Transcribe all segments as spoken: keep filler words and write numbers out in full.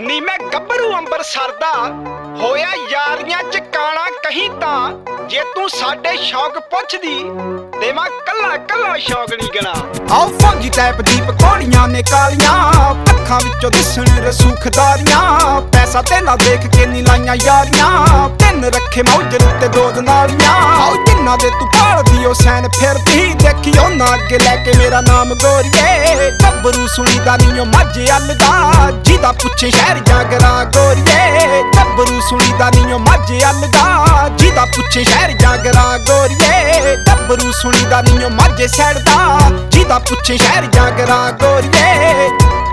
ਨੀ मैं गभरू अंबरसर दा होया यारियां च काना कहीं तां जे तू साडे शौक पुछदी ते मैं कल्ला कल्ला शौक नहीं गना। आओ फौजी टाइप दीप कोड़ियां ने कालियां अखां विचों दिसण रसूखदारियां पैसा तेला देख के नी लाइयां यारियां तिन रखे मौजर ते दो दनालियां। आओ जिन्ना दे तू पालदी ओ सैन फिरदी देखियो ना अगे लैके मेरा नाम गोरिए गभरू सुनीदा नी ओ माझे अलदा जिदा पुछे शहर जागरा गोरिए गभरू सुनीदा नी ओ माझे अलदा जिदा पुछे शहर जागरा गोरिए गभरू सुनीदा नी ओ माझे सैड़दा जिदा पुछे शहर जागरा गोरिए।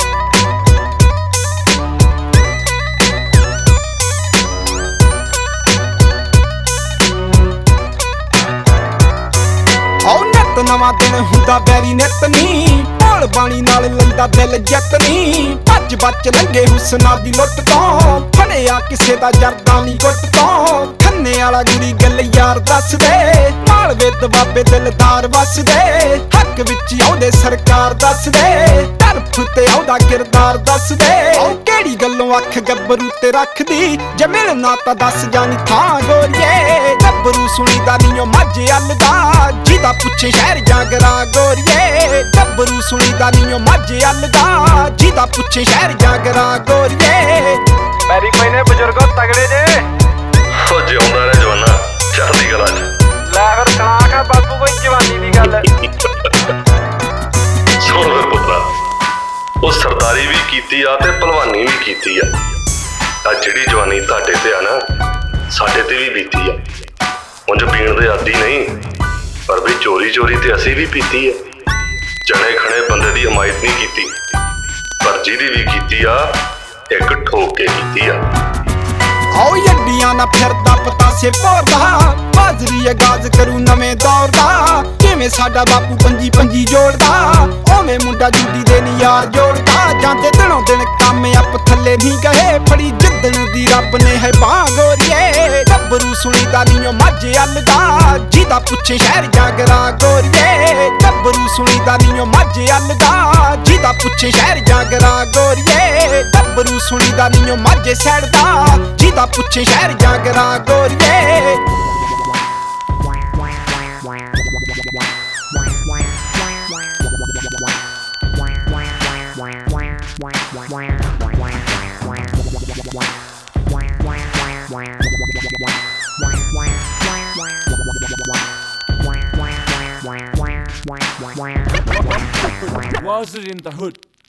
आओ नित नवां दिन हुंदा बैरी नित नी भोल बाणी नाल लैंदा दिल जित नी भज बच लंघे हुस्ना दी लुੱਟ ਤੋਂ फड़िया किसे दा जरदा नी गुੱਟ ਤੋਂ खन्ने वाला गुरी गल यार दस दे मालवे दबाबे दिलदार वस दे हक विच आउंदे सरकार दस दे तरफ ते आउंदा किरदार दस दे केड़ी गल्लों अख गभरू ते रखदी जे मिलना तां दस जानी थां गोरिए गभरू सुनीदा नी ओ माझे अलदा जिदा पुछे शहर जागरा गोरिए गभरू सुनीदा नी ओ माझे अलदा जिदा पुछे शहर जागरा गोरिए। पैरी पैने बुजुर्गो तगड़े जे ओ जिउंदा रह जवाना चढ़दी कला च लै फिर सुणा के बापू कोई जवानी दी गल सुण वे पुत्रा ओ सरदारी भी कीती आ ते भलवानी भी कीती आ आ जिहड़ी जवानी तुहाडे ते आ ना साडे ते भी बीती आ उंज पीण दे आदी नहीं पर भी चोरी चोरी ते असीं भी पीती आ जने खणे बंदे दी हमायत नहीं कीती पर जिहदी भी कीती आ एक ठोक के कीती आ। आओ यड्डियां ना फिरदा पतासे भोरदा बाजरी अगाज करू नवें दौर दा किवें साडा बापू पंजी पंजी जोड़दा ओवें मुंडा जूदी दे नी यार जोड़दा जांदे दिनों दिन काम अप थल्ले नहीं गए फड़ी जिद्दन दी रब ने है बां गोरिए गभरू सुनीदा नी ओ माझे अलदा जिदा पुछे शहर जागरा गोरिए गभरू सुनीदा नी ओ माझे अलदा जिदा पुछे शहर जागरा गोरिए गभरू सुनीदा नी ओ माझे सैड़दा जिदा पुछे शहर जागरा गोरिए। Was it in the hood?